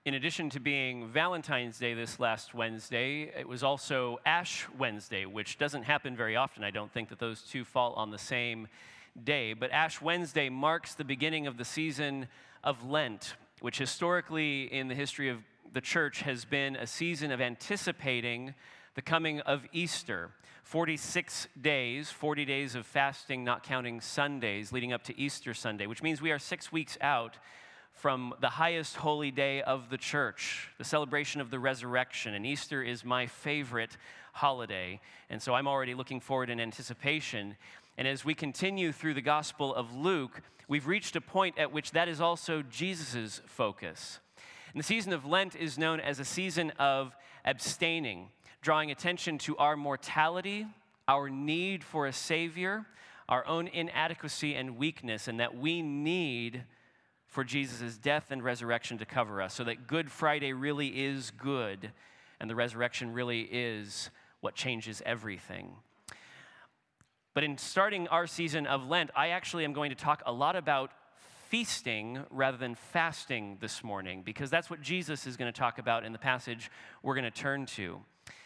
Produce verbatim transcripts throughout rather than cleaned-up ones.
in addition to being Valentine's Day this last Wednesday, it was also Ash Wednesday, which doesn't happen very often. I don't think that those two fall on the same day. But Ash Wednesday marks the beginning of the season of Lent, which historically in the history of the church has been a season of anticipating the coming of Easter. forty-six days, forty days of fasting, not counting Sundays, leading up to Easter Sunday, which means we are six weeks out from the highest holy day of the church, the celebration of the resurrection. And Easter is my favorite holiday, and so I'm already looking forward in anticipation. And as we continue through the Gospel of Luke, we've reached a point at which that is also Jesus' focus. And the season of Lent is known as a season of abstaining, drawing attention to our mortality, our need for a Savior, our own inadequacy and weakness, and that we need for Jesus' death and resurrection to cover us, so that Good Friday really is good, and the resurrection really is what changes everything. But in starting our season of Lent, I actually am going to talk a lot about feasting rather than fasting this morning, because that's what Jesus is going to talk about in the passage we're going to turn to.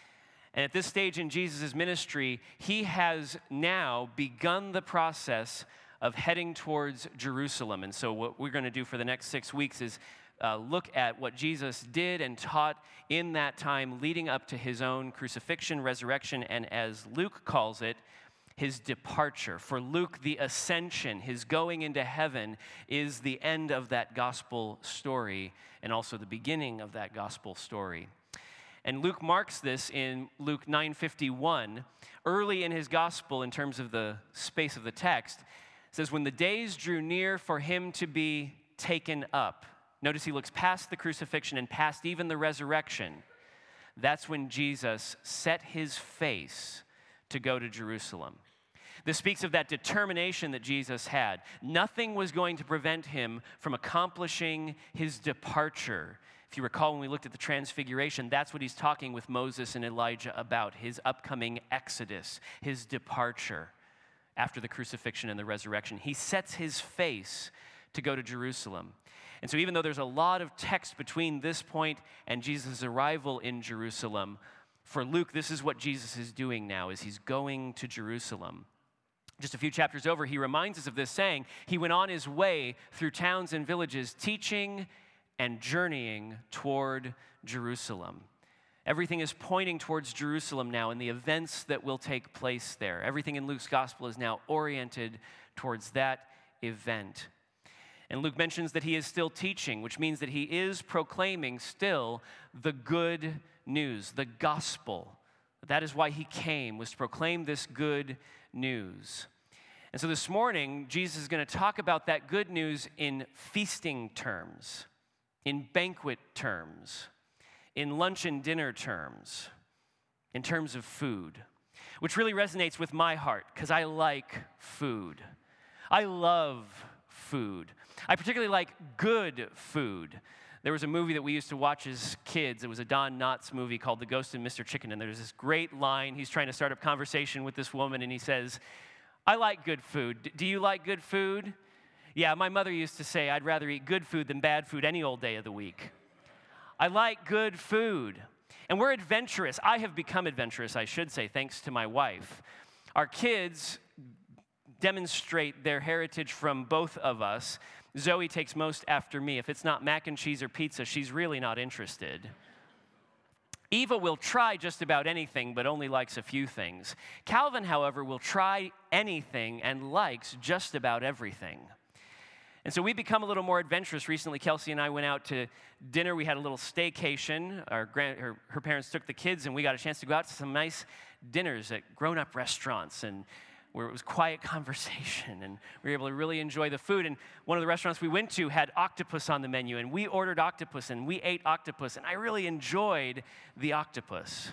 And at this stage in Jesus' ministry, he has now begun the process of heading towards Jerusalem. And so what we're going to do for the next six weeks is uh, look at what Jesus did and taught in that time leading up to his own crucifixion, resurrection, and as Luke calls it, his departure. For Luke, the ascension, his going into heaven, is the end of that gospel story and also the beginning of that gospel story. And Luke marks this in Luke nine fifty-one. Early in his gospel, in terms of the space of the text, it says, when the days drew near for him to be taken up. Notice he looks past the crucifixion and past even the resurrection. That's when Jesus set his face to go to Jerusalem. This speaks of that determination that Jesus had. Nothing was going to prevent him from accomplishing his departure. If you recall, when we looked at the transfiguration, that's what he's talking with Moses and Elijah about, his upcoming exodus, his departure after the crucifixion and the resurrection. He sets his face to go to Jerusalem. And so even though there's a lot of text between this point and Jesus' arrival in Jerusalem, for Luke, this is what Jesus is doing now, is he's going to Jerusalem. Just a few chapters over, he reminds us of this, saying, he went on his way through towns and villages, teaching and journeying toward Jerusalem. Everything is pointing towards Jerusalem now and the events that will take place there. Everything in Luke's gospel is now oriented towards that event. And Luke mentions that he is still teaching, which means that he is proclaiming still the good news, the gospel. That is why he came, was to proclaim this good news. And so this morning, Jesus is going to talk about that good news in feasting terms, in banquet terms, in lunch and dinner terms, in terms of food, which really resonates with my heart because I like food. I love food. I particularly like good food. There was a movie that we used to watch as kids. It was a Don Knotts movie called The Ghost of Mister Chicken, and there's this great line. He's trying to start up conversation with this woman, and he says, I like good food. Do you like good food? Yeah, my mother used to say, I'd rather eat good food than bad food any old day of the week. I like good food. And we're adventurous. I have become adventurous, I should say, thanks to my wife. Our kids demonstrate their heritage from both of us. Zoe takes most after me. If it's not mac and cheese or pizza, she's really not interested. Eva will try just about anything, but only likes a few things. Calvin, however, will try anything and likes just about everything. And so we become a little more adventurous. Recently, Kelsey and I went out to dinner. We had a little staycation. Our grand, her, her parents took the kids, and we got a chance to go out to some nice dinners at grown-up restaurants, and where it was quiet conversation, and we were able to really enjoy the food. And one of the restaurants we went to had octopus on the menu, and we ordered octopus, and we ate octopus, and I really enjoyed the octopus.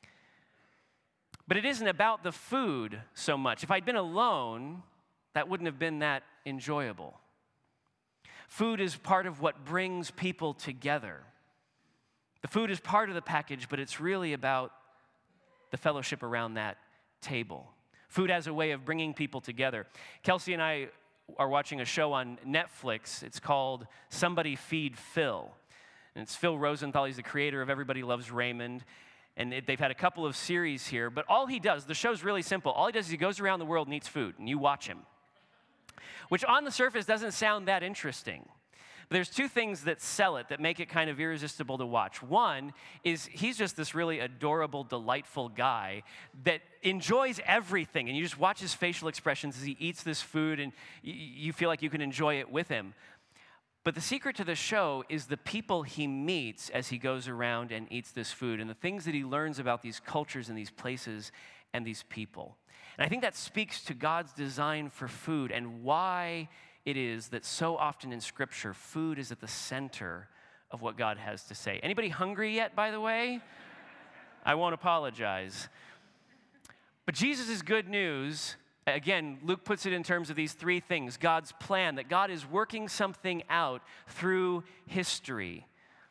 But it isn't about the food so much. If I'd been alone, that wouldn't have been that enjoyable. Food is part of what brings people together. The food is part of the package, but it's really about the fellowship around that table. Food as a way of bringing people together. Kelsey and I are watching a show on Netflix. It's called Somebody Feed Phil. And it's Phil Rosenthal. He's the creator of Everybody Loves Raymond. And it, they've had a couple of series here. But all he does, the show's really simple. All he does is he goes around the world and eats food, and you watch him. Which on the surface doesn't sound that interesting. But there's two things that sell it, that make it kind of irresistible to watch. One is he's just this really adorable, delightful guy that enjoys everything. And you just watch his facial expressions as he eats this food, and you feel like you can enjoy it with him. But the secret to the show is the people he meets as he goes around and eats this food, and the things that he learns about these cultures and these places and these people. And I think that speaks to God's design for food and why it is that so often in Scripture, food is at the center of what God has to say. Anybody hungry yet, by the way? I won't apologize. But Jesus is good news. Again, Luke puts it in terms of these three things. God's plan, that God is working something out through history.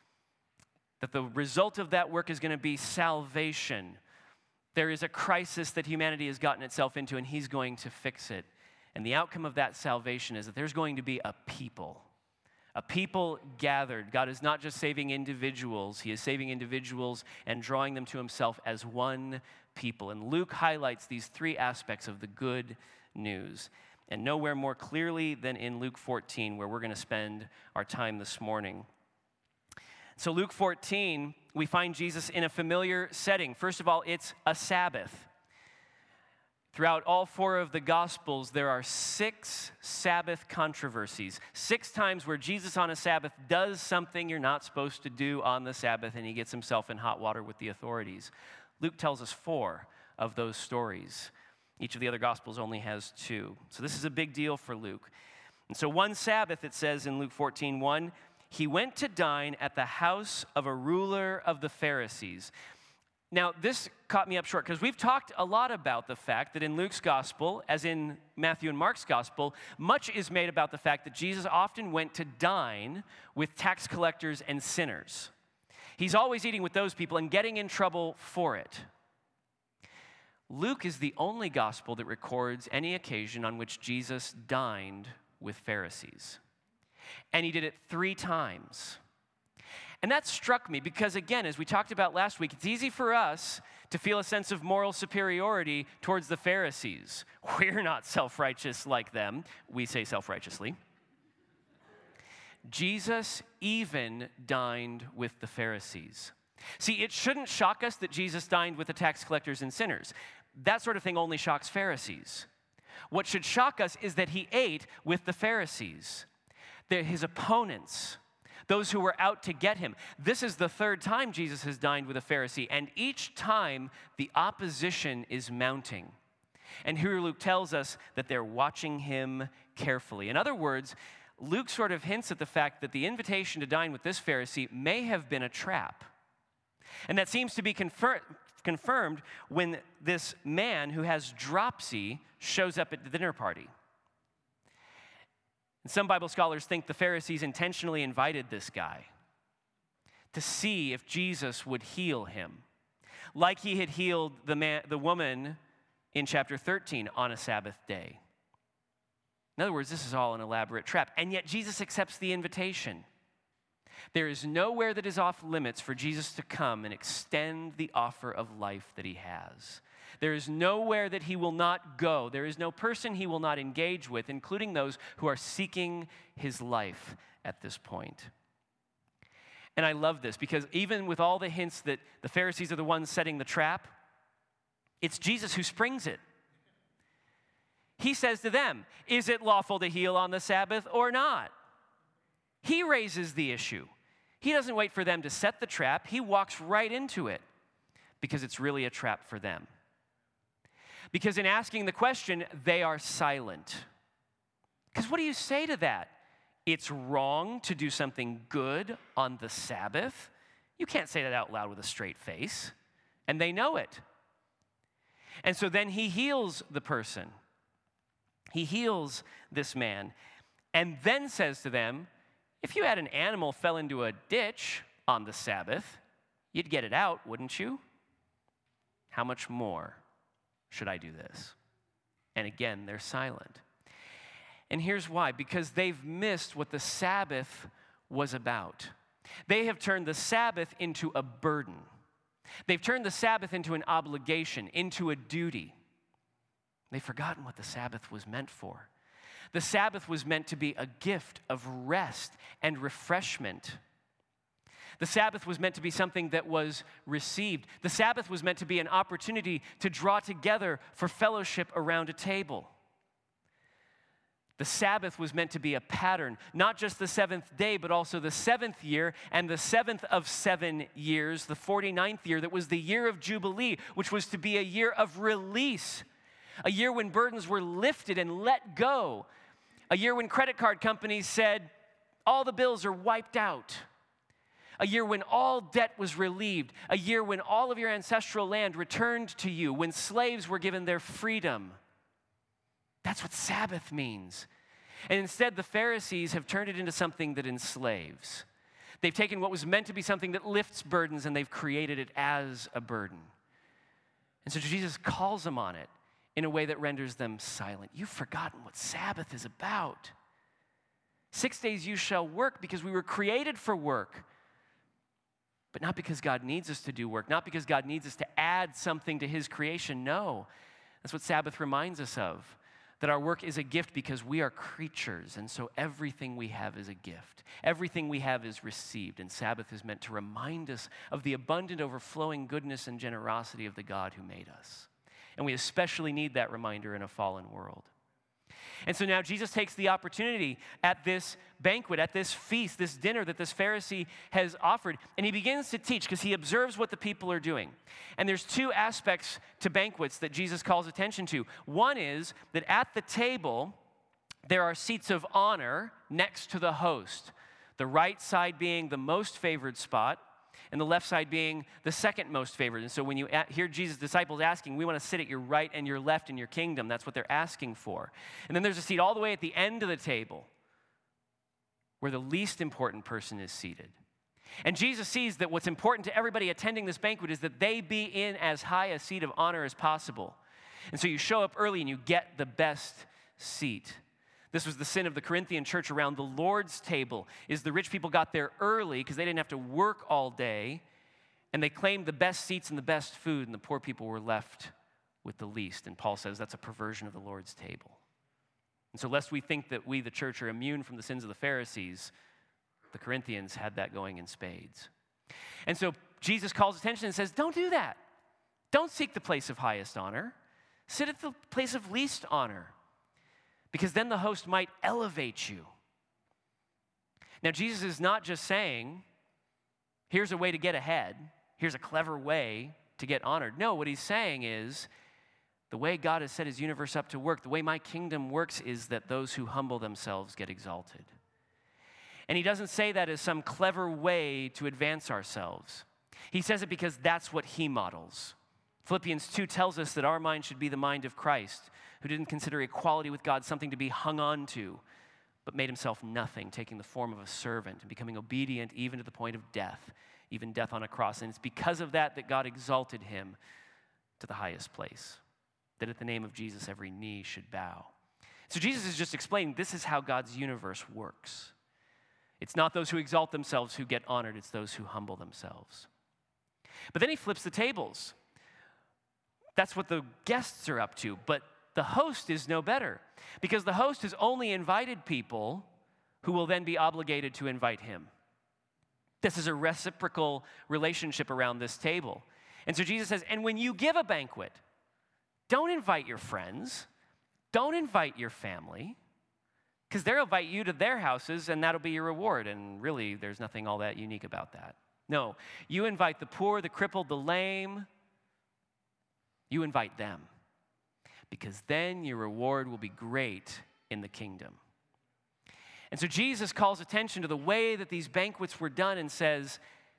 That the result of that work is going to be salvation. There is a crisis that humanity has gotten itself into, and he's going to fix it. And the outcome of that salvation is that there's going to be a people. A people gathered. God is not just saving individuals. He is saving individuals and drawing them to himself as one people. And Luke highlights these three aspects of the good news. And nowhere more clearly than in Luke fourteen, where we're going to spend our time this morning. So Luke fourteen, we find Jesus in a familiar setting. First of all, it's a Sabbath. Throughout all four of the Gospels, there are six Sabbath controversies. Six times where Jesus on a Sabbath does something you're not supposed to do on the Sabbath, and he gets himself in hot water with the authorities. Luke tells us four of those stories. Each of the other Gospels only has two. So this is a big deal for Luke. And so one Sabbath, it says in Luke fourteen one, he went to dine at the house of a ruler of the Pharisees. Now, this caught me up short because we've talked a lot about the fact that in Luke's gospel, as in Matthew and Mark's gospel, much is made about the fact that Jesus often went to dine with tax collectors and sinners. He's always eating with those people and getting in trouble for it. Luke is the only gospel that records any occasion on which Jesus dined with Pharisees. And he did it three times. And that struck me because, again, as we talked about last week, it's easy for us to feel a sense of moral superiority towards the Pharisees. We're not self-righteous like them. We say self-righteously. Jesus even dined with the Pharisees. See, it shouldn't shock us that Jesus dined with the tax collectors and sinners. That sort of thing only shocks Pharisees. What should shock us is that he ate with the Pharisees. They're his opponents. Those who were out to get him. This is the third time Jesus has dined with a Pharisee, and each time the opposition is mounting. And here Luke tells us that they're watching him carefully. In other words, Luke sort of hints at the fact that the invitation to dine with this Pharisee may have been a trap. And that seems to be confir- confirmed when this man who has dropsy shows up at the dinner party. And some Bible scholars think the Pharisees intentionally invited this guy to see if Jesus would heal him, like he had healed the man, the woman in chapter thirteen on a Sabbath day. In other words, this is all an elaborate trap, and yet Jesus accepts the invitation. There is nowhere that is off limits for Jesus to come and extend the offer of life that he has. There is nowhere that he will not go. There is no person he will not engage with, including those who are seeking his life at this point. And I love this because even with all the hints that the Pharisees are the ones setting the trap, it's Jesus who springs it. He says to them, is it lawful to heal on the Sabbath or not? He raises the issue. He doesn't wait for them to set the trap. He walks right into it because it's really a trap for them. Because in asking the question, they are silent. Because what do you say to that? It's wrong to do something good on the Sabbath. You can't say that out loud with a straight face. And they know it. And so then he heals the person. He heals this man and then says to them, if you had an animal fell into a ditch on the Sabbath, you'd get it out, wouldn't you? How much more should I do this? And again, they're silent. And here's why. Because they've missed what the Sabbath was about. They have turned the Sabbath into a burden. They've turned the Sabbath into an obligation, into a duty. They've forgotten what the Sabbath was meant for. The Sabbath was meant to be a gift of rest and refreshment. The Sabbath was meant to be something that was received. The Sabbath was meant to be an opportunity to draw together for fellowship around a table. The Sabbath was meant to be a pattern, not just the seventh day, but also the seventh year and the seventh of seven years, the forty-ninth year, that was the year of Jubilee, which was to be a year of release, a year when burdens were lifted and let go, a year when credit card companies said, all the bills are wiped out, a year when all debt was relieved, a year when all of your ancestral land returned to you, when slaves were given their freedom. That's what Sabbath means. And instead, the Pharisees have turned it into something that enslaves. They've taken what was meant to be something that lifts burdens and they've created it as a burden. And so Jesus calls them on it in a way that renders them silent. You've forgotten what Sabbath is about. Six days you shall work because we were created for work. But not because God needs us to do work, not because God needs us to add something to his creation. No, that's what Sabbath reminds us of, that our work is a gift because we are creatures, and so everything we have is a gift. Everything we have is received, and Sabbath is meant to remind us of the abundant, overflowing goodness and generosity of the God who made us. And we especially need that reminder in a fallen world. And so now Jesus takes the opportunity at this banquet, at this feast, this dinner that this Pharisee has offered, and he begins to teach because he observes what the people are doing. And there's two aspects to banquets that Jesus calls attention to. One is that at the table, there are seats of honor next to the host, the right side being the most favored spot, and the left side being the second most favored. And so when you hear Jesus' disciples asking, we want to sit at your right and your left in your kingdom, that's what they're asking for. And then there's a seat all the way at the end of the table where the least important person is seated. And Jesus sees that what's important to everybody attending this banquet is that they be in as high a seat of honor as possible. And so you show up early and you get the best seat. This was the sin of the Corinthian church around the Lord's table, is the rich people got there early because they didn't have to work all day, and they claimed the best seats and the best food, and the poor people were left with the least. And Paul says that's a perversion of the Lord's table. And so lest we think that we, the church, are immune from the sins of the Pharisees, the Corinthians had that going in spades. And so Jesus calls attention and says, don't do that. Don't seek the place of highest honor. Sit at the place of least honor, because then the host might elevate you. Now, Jesus is not just saying, here's a way to get ahead, here's a clever way to get honored. No, what he's saying is, the way God has set his universe up to work, the way my kingdom works is that those who humble themselves get exalted. And he doesn't say that as some clever way to advance ourselves. He says it because that's what he models. Philippians two tells us that our mind should be the mind of Christ, who didn't consider equality with God something to be hung on to, but made himself nothing, taking the form of a servant and becoming obedient even to the point of death, even death on a cross. And it's because of that that God exalted him to the highest place, that at the name of Jesus every knee should bow. So Jesus is just explaining this is how God's universe works. It's not those who exalt themselves who get honored, it's those who humble themselves. But then he flips the tables. That's what the guests are up to, but the host is no better, because the host has only invited people who will then be obligated to invite him. This is a reciprocal relationship around this table. And so Jesus says, and when you give a banquet, don't invite your friends, don't invite your family, because they'll invite you to their houses and that'll be your reward. And really, there's nothing all that unique about that. No, you invite the poor, the crippled, the lame. You invite them, because then your reward will be great in the kingdom. And so Jesus calls attention to the way that these banquets were done and says,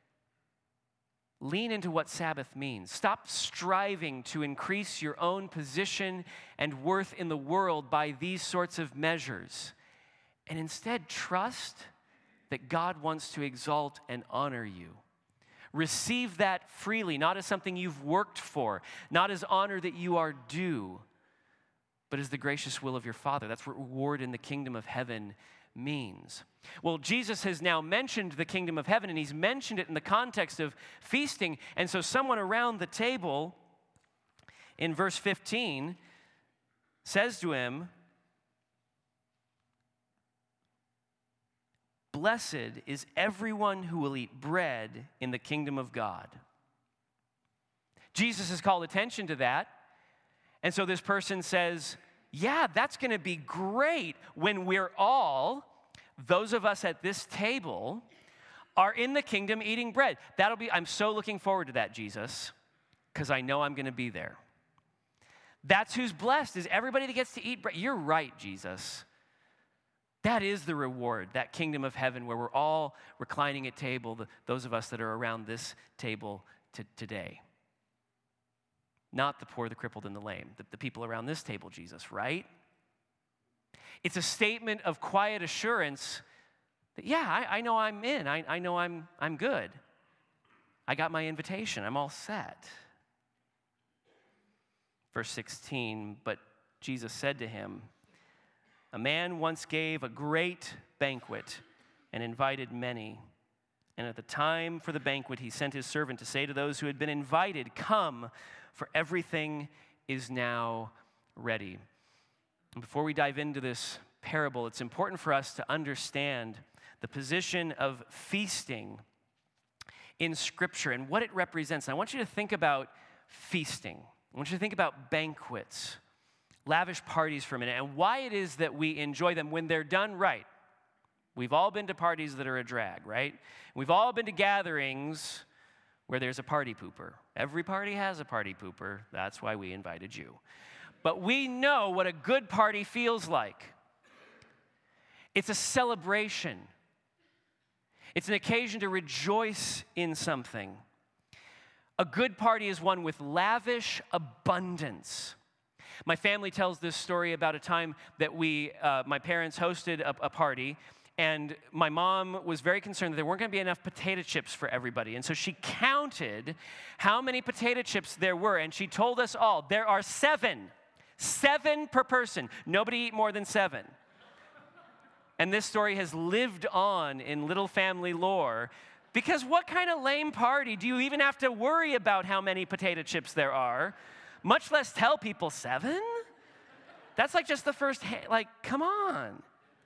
lean into what Sabbath means. Stop striving to increase your own position and worth in the world by these sorts of measures. And instead, trust that God wants to exalt and honor you. Receive that freely, not as something you've worked for, not as honor that you are due, but as the gracious will of your Father. That's what reward in the kingdom of heaven means. Well, Jesus has now mentioned the kingdom of heaven, and he's mentioned it in the context of feasting. And so someone around the table in verse fifteen says to him, "Blessed is everyone who will eat bread in the kingdom of God." Jesus has called attention to that. And so this person says, yeah, that's going to be great when we're all, those of us at this table, are in the kingdom eating bread. That'll be, I'm so looking forward to that, Jesus, because I know I'm going to be there. That's who's blessed, is everybody that gets to eat bread. You're right, Jesus. That is the reward, that kingdom of heaven where we're all reclining at table, the, those of us that are around this table to, today. Not the poor, the crippled, and the lame, the, the people around this table, Jesus, right? It's a statement of quiet assurance that, yeah, I, I know I'm in. I, I know I'm, I'm good. I got my invitation. I'm all set. Verse sixteen, but Jesus said to him, "A man once gave a great banquet and invited many. And at the time for the banquet, he sent his servant to say to those who had been invited, 'Come, for everything is now ready.'" And before we dive into this parable, it's important for us to understand the position of feasting in Scripture and what it represents. And I want you to think about feasting. I want you to think about banquets, lavish parties for a minute, and why it is that we enjoy them when they're done right. We've all been to parties that are a drag, right? We've all been to gatherings where there's a party pooper. Every party has a party pooper. That's why we invited you. But we know what a good party feels like. It's a celebration. It's an occasion to rejoice in something. A good party is one with lavish abundance. My family tells this story about a time that we, uh, my parents hosted a, a party, and my mom was very concerned that there weren't going to be enough potato chips for everybody. And so she counted how many potato chips there were, and she told us all, there are seven. Seven per person. Nobody eat more than seven. And this story has lived on in little family lore, because what kind of lame party do you even have to worry about how many potato chips there are, much less tell people seven? That's like just the first, ha- like, come on.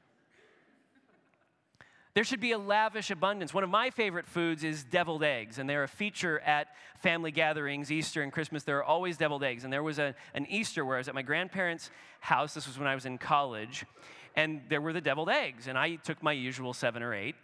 There should be a lavish abundance. One of my favorite foods is deviled eggs, and they're a feature at family gatherings, Easter and Christmas. There are always deviled eggs, and there was a, an Easter where I was at my grandparents' house. This was when I was in college, and there were the deviled eggs, and I took my usual seven or eight,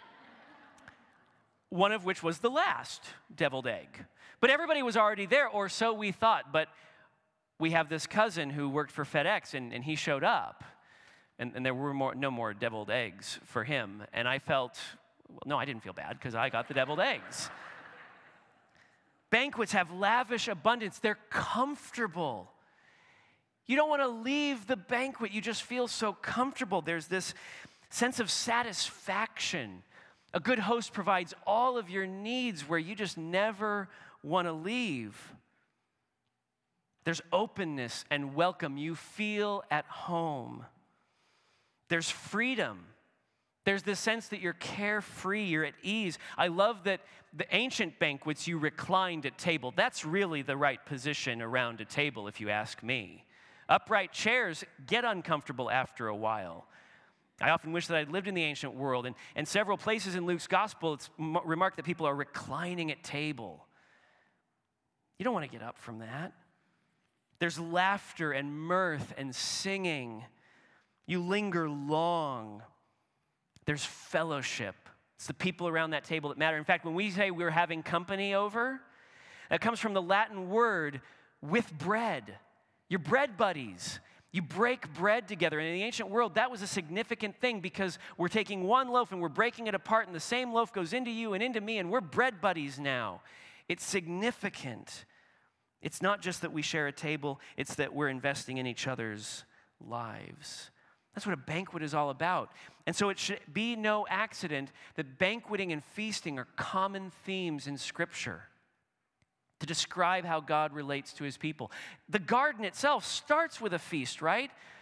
one of which was the last deviled egg. But everybody was already there, or so we thought. But we have this cousin who worked for FedEx, and, and he showed up. And, and there were more, no more deviled eggs for him. And I felt, well, no, I didn't feel bad because I got the deviled eggs. Banquets have lavish abundance. They're comfortable. You don't want to leave the banquet. You just feel so comfortable. There's this sense of satisfaction. A good host provides all of your needs where you just never want to leave. There's openness and welcome. You feel at home. There's freedom. There's this sense that you're carefree, you're at ease. I love that the ancient banquets, you reclined at table. That's really the right position around a table, if you ask me. Upright chairs get uncomfortable after a while. I often wish that I'd lived in the ancient world, and, and several places in Luke's gospel, it's m- remarked that people are reclining at table. You don't want to get up from that. There's laughter and mirth and singing. You linger long. There's fellowship. It's the people around that table that matter. In fact, when we say we're having company over, that comes from the Latin word with bread. Your bread buddies. You break bread together. And in the ancient world, that was a significant thing because we're taking one loaf and we're breaking it apart, and the same loaf goes into you and into me, and we're bread buddies now. It's significant. It's not just that we share a table, it's that we're investing in each other's lives. That's what a banquet is all about. And so it should be no accident that banqueting and feasting are common themes in Scripture to describe how God relates to his people. The garden itself starts with a feast, right?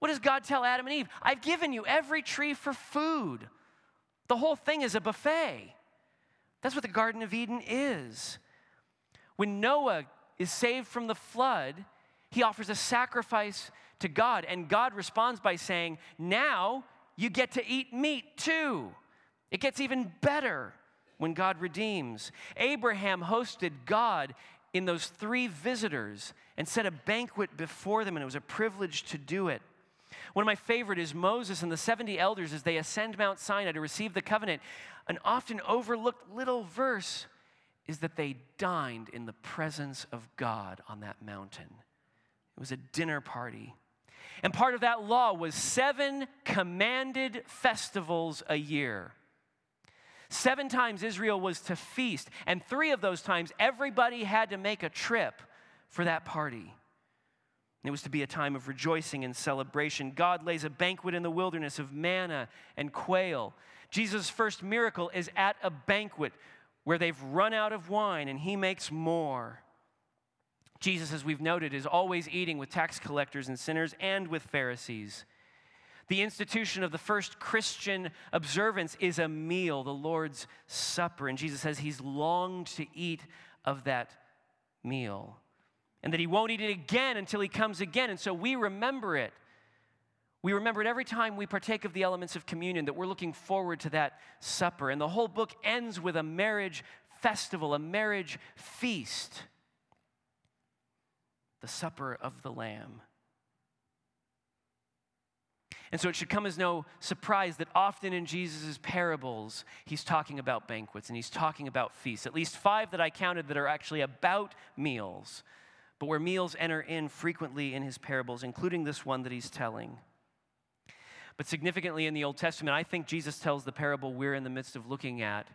What does God tell Adam and Eve? I've given you every tree for food. The whole thing is a buffet. That's what the Garden of Eden is. When Noah is saved from the flood, he offers a sacrifice to God, and God responds by saying, now you get to eat meat too. It gets even better when God redeems. Abraham hosted God in those three visitors and set a banquet before them, and it was a privilege to do it. One of my favorite is Moses and the seventy elders as they ascend Mount Sinai to receive the covenant. An often overlooked little verse is that they dined in the presence of God on that mountain. It was a dinner party. And part of that law was seven commanded festivals a year. Seven times Israel was to feast, and three of those times everybody had to make a trip for that party. It was to be a time of rejoicing and celebration. God lays a banquet in the wilderness of manna and quail. Jesus' first miracle is at a banquet where they've run out of wine and he makes more. Jesus, as we've noted, is always eating with tax collectors and sinners and with Pharisees. The institution of the first Christian observance is a meal, the Lord's Supper. And Jesus says he's longed to eat of that meal, and that he won't eat it again until he comes again. And so we remember it. We remember it every time we partake of the elements of communion, that we're looking forward to that supper. And the whole book ends with a marriage festival, a marriage feast, the supper of the Lamb. And so it should come as no surprise that often in Jesus' parables, he's talking about banquets and he's talking about feasts. At least five that I counted that are actually about meals, but where meals enter in frequently in his parables, including this one that he's telling. But significantly in the Old Testament, I think Jesus tells the parable we're in the midst of looking at,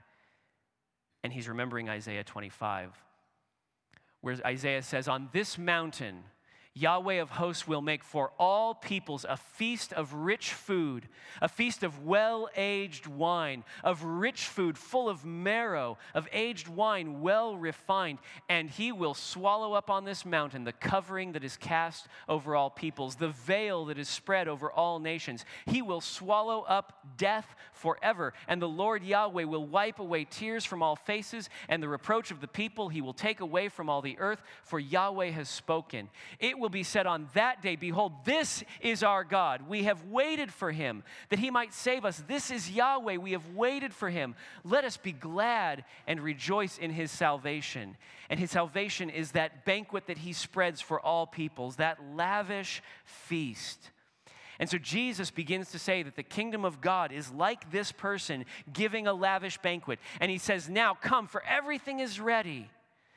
and he's remembering Isaiah twenty-five, where Isaiah says, on this mountain, Yahweh of hosts will make for all peoples a feast of rich food, a feast of well-aged wine, of rich food full of marrow, of aged wine well refined. And he will swallow up on this mountain the covering that is cast over all peoples, the veil that is spread over all nations. He will swallow up death forever. And the Lord Yahweh will wipe away tears from all faces, and the reproach of the people he will take away from all the earth, for Yahweh has spoken. It will be said on that day, behold, this is our God. We have waited for him, that he might save us. This is Yahweh. We have waited for him. Let us be glad and rejoice in his salvation. And his salvation is that banquet that he spreads for all peoples, that lavish feast. And so Jesus begins to say that the kingdom of God is like this person giving a lavish banquet. And he says, now come, for everything is ready.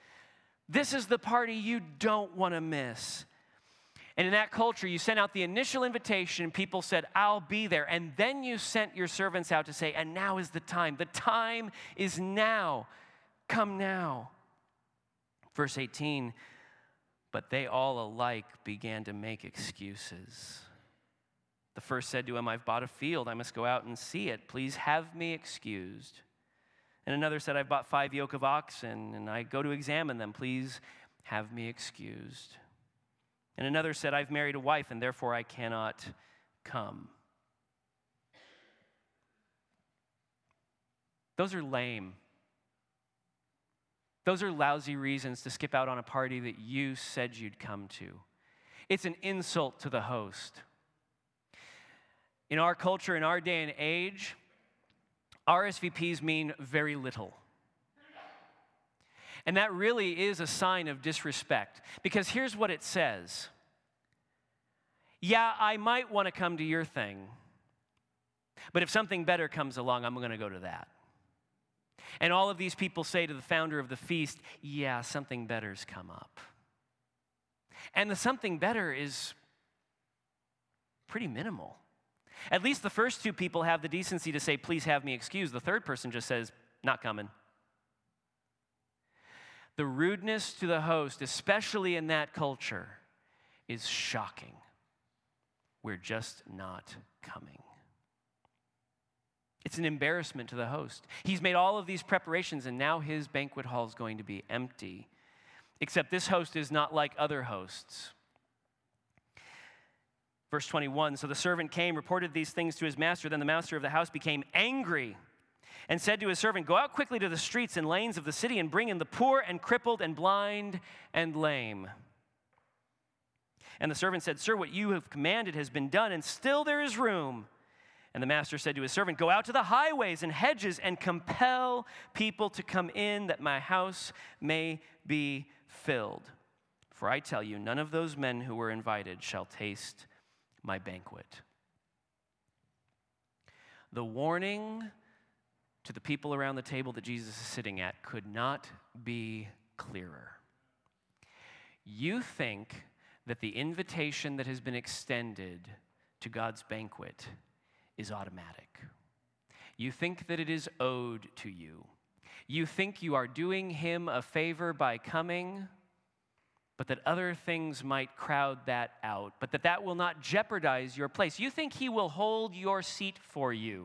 This is the party you don't want to miss. And in that culture, you sent out the initial invitation. People said, I'll be there. And then you sent your servants out to say, and now is the time. The time is now. Come now. Verse eighteen, but they all alike began to make excuses. The first said to him, I've bought a field. I must go out and see it. Please have me excused. And another said, I've bought five yoke of oxen, and I go to examine them. Please have me excused. And another said, I've married a wife, and therefore I cannot come. Those are lame. Those are lousy reasons to skip out on a party that you said you'd come to. It's an insult to the host. In our culture, in our day and age, R S V Ps mean very little. And that really is a sign of disrespect, because here's what it says. Yeah, I might want to come to your thing, but if something better comes along, I'm going to go to that. And all of these people say to the founder of the feast, yeah, something better's come up. And the something better is pretty minimal. At least the first two people have the decency to say, please have me excused. The third person just says, not coming. The rudeness to the host, especially in that culture, is shocking. We're just not coming. It's an embarrassment to the host. He's made all of these preparations, and now his banquet hall is going to be empty. Except this host is not like other hosts. Verse twenty-one, so the servant came, reported these things to his master. Then the master of the house became angry and said to his servant, go out quickly to the streets and lanes of the city and bring in the poor and crippled and blind and lame. And the servant said, sir, what you have commanded has been done, and still there is room. And the master said to his servant, go out to the highways and hedges and compel people to come in, that my house may be filled. For I tell you, none of those men who were invited shall taste my banquet. The warning to the people around the table that Jesus is sitting at could not be clearer. You think that the invitation that has been extended to God's banquet is automatic. You think that it is owed to you. You think you are doing him a favor by coming, but that other things might crowd that out, but that that will not jeopardize your place. You think he will hold your seat for you.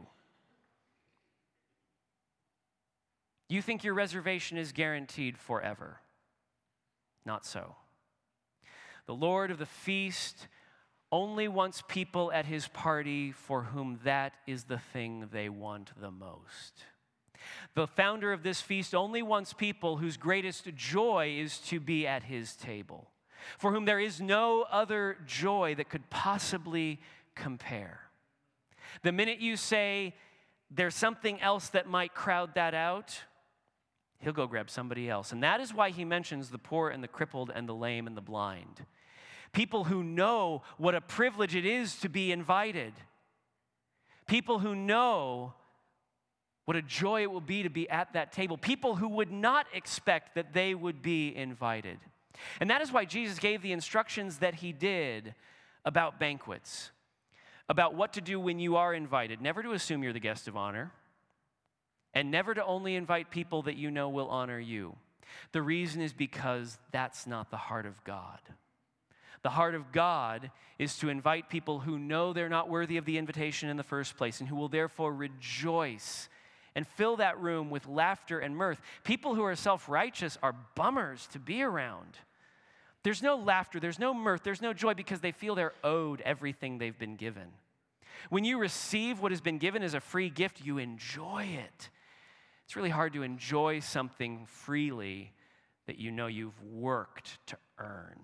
You think your reservation is guaranteed forever. Not so. The Lord of the feast only wants people at his party for whom that is the thing they want the most. The founder of this feast only wants people whose greatest joy is to be at his table, for whom there is no other joy that could possibly compare. The minute you say there's something else that might crowd that out, he'll go grab somebody else. And that is why he mentions the poor and the crippled and the lame and the blind. People who know what a privilege it is to be invited. People who know what a joy it will be to be at that table. People who would not expect that they would be invited. And that is why Jesus gave the instructions that he did about banquets, about what to do when you are invited. Never to assume you're the guest of honor, and never to only invite people that you know will honor you. The reason is because that's not the heart of God. The heart of God is to invite people who know they're not worthy of the invitation in the first place, and who will therefore rejoice and fill that room with laughter and mirth. People who are self-righteous are bummers to be around. There's no laughter, there's no mirth, there's no joy because they feel they're owed everything they've been given. When you receive what has been given as a free gift, you enjoy it. It's really hard to enjoy something freely that you know you've worked to earn.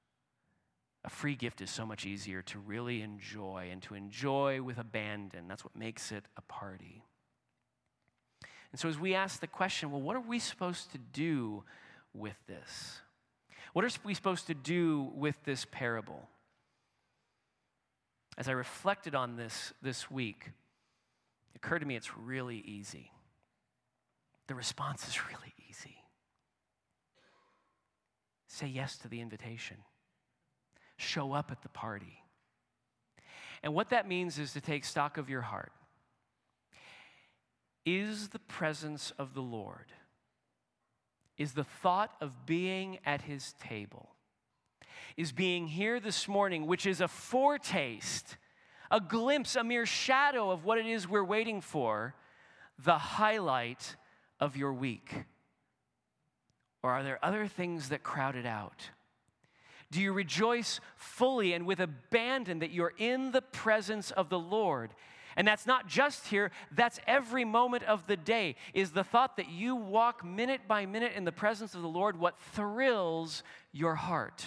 A free gift is so much easier to really enjoy, and to enjoy with abandon. That's what makes it a party. And so as we ask the question, well, what are we supposed to do with this? What are we supposed to do with this parable? As I reflected on this this week, it occurred to me it's really easy. The response is really easy. Say yes to the invitation. Show up at the party. And what that means is to take stock of your heart. Is the presence of the Lord, is the thought of being at his table, is being here this morning, which is a foretaste, a glimpse, a mere shadow of what it is we're waiting for, the highlight of your week? Or are there other things that crowd it out? Do you rejoice fully and with abandon that you're in the presence of the Lord? And that's not just here, that's every moment of the day. Is the thought that you walk minute by minute in the presence of the Lord what thrills your heart?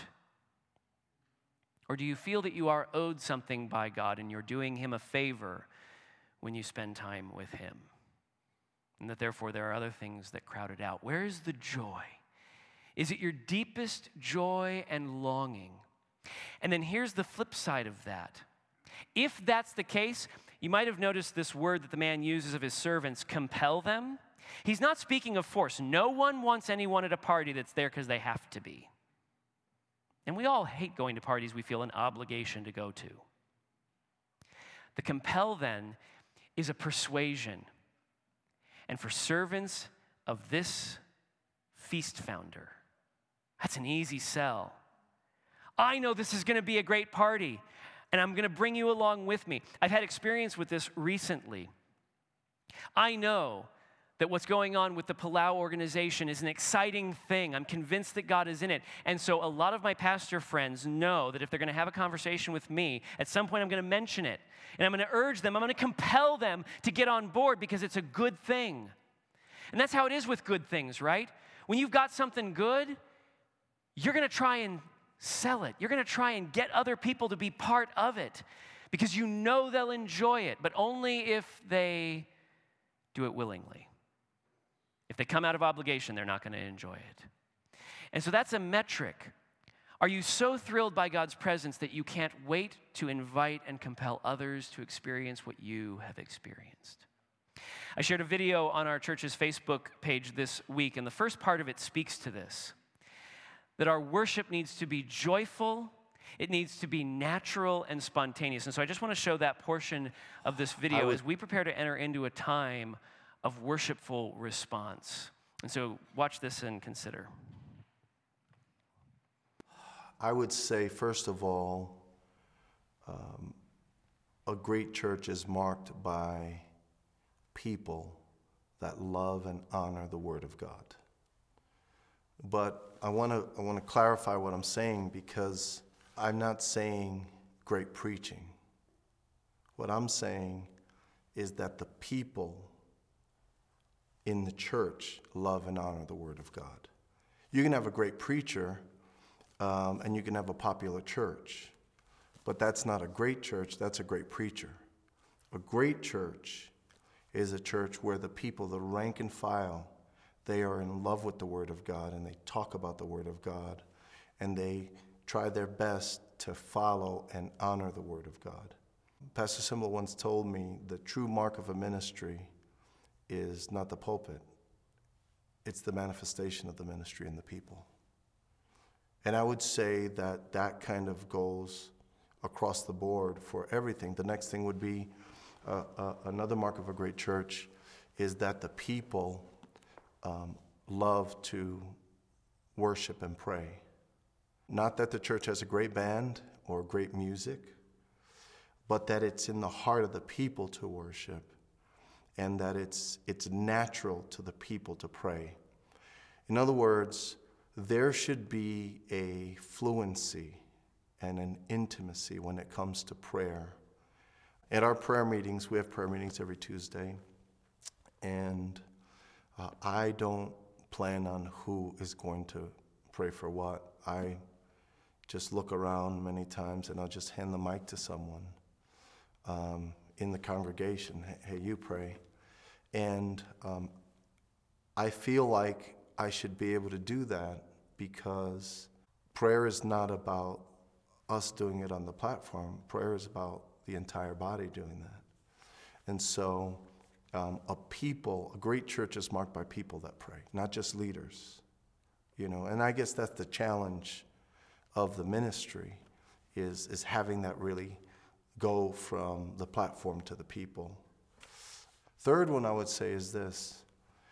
Or do you feel that you are owed something by God and you're doing him a favor when you spend time with him? And that therefore there are other things that crowd it out. Where is the joy? Is it your deepest joy and longing? And then here's the flip side of that. If that's the case, you might have noticed this word that the man uses of his servants, compel them. He's not speaking of force. No one wants anyone at a party that's there because they have to be. And we all hate going to parties we feel an obligation to go to. The compel, then, is a persuasion. And for servants of this feast founder, that's an easy sell. I know this is going to be a great party, and I'm going to bring you along with me. I've had experience with this recently. I know that what's going on with the Palau organization is an exciting thing. I'm convinced that God is in it. And so a lot of my pastor friends know that if they're going to have a conversation with me, at some point I'm going to mention it. And I'm going to urge them, I'm going to compel them to get on board because it's a good thing. And that's how it is with good things, right? When you've got something good, you're going to try and sell it. You're going to try and get other people to be part of it because you know they'll enjoy it, but only if they do it willingly. If they come out of obligation, they're not going to enjoy it. And so that's a metric. Are you so thrilled by God's presence that you can't wait to invite and compel others to experience what you have experienced? I shared a video on our church's Facebook page this week, and the first part of it speaks to this, that our worship needs to be joyful, it needs to be natural and spontaneous. And so I just want to show that portion of this video would, as we prepare to enter into a time of worshipful response. And so watch this and consider. I would say, first of all, um, a great church is marked by people that love and honor the Word of God. But I want to I want to clarify what I'm saying, because I'm not saying great preaching. What I'm saying is that the people in the church love and honor the Word of God. You can have a great preacher, um, and you can have a popular church, but that's not a great church, that's a great preacher. A great church is a church where the people, the rank and file, they are in love with the Word of God, and they talk about the Word of God, and they try their best to follow and honor the Word of God. Pastor Simmel once told me the true mark of a ministry is not the pulpit, it's the manifestation of the ministry in the people. And I would say that that kind of goes across the board for everything. The next thing would be uh, uh, another mark of a great church is that the people um, love to worship and pray. Not that the church has a great band or great music, but that it's in the heart of the people to worship, and that it's it's natural to the people to pray. In other words, there should be a fluency and an intimacy when it comes to prayer. At our prayer meetings, we have prayer meetings every Tuesday, and uh, I don't plan on who is going to pray for what. I just look around many times and I'll just hand the mic to someone um, in the congregation. Hey, you pray. And um, I feel like I should be able to do that because prayer is not about us doing it on the platform. Prayer is about the entire body doing that. And so um, a people, a great church is marked by people that pray, not just leaders. You know, and I guess that's the challenge of the ministry is, is having that really go from the platform to the people. Third one I would say is this.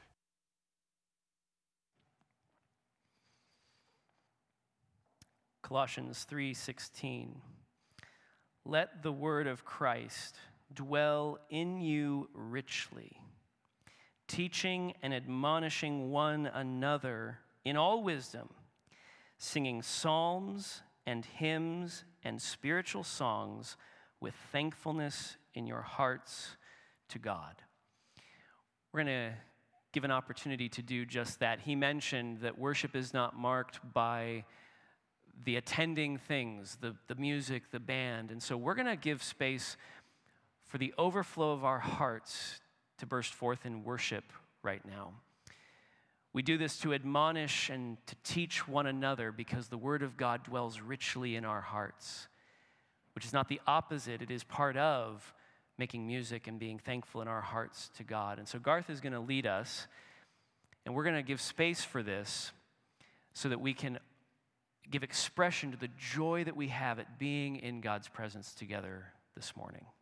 Colossians three sixteen. Let the word of Christ dwell in you richly, teaching and admonishing one another in all wisdom, singing psalms and hymns and spiritual songs with thankfulness in your hearts to God. We're going to give an opportunity to do just that. He mentioned that worship is not marked by the attending things, the, the music, the band. And so we're going to give space for the overflow of our hearts to burst forth in worship right now. We do this to admonish and to teach one another because the Word of God dwells richly in our hearts, which is not the opposite. It is part of making music and being thankful in our hearts to God. And so Garth is going to lead us, and we're going to give space for this so that we can give expression to the joy that we have at being in God's presence together this morning.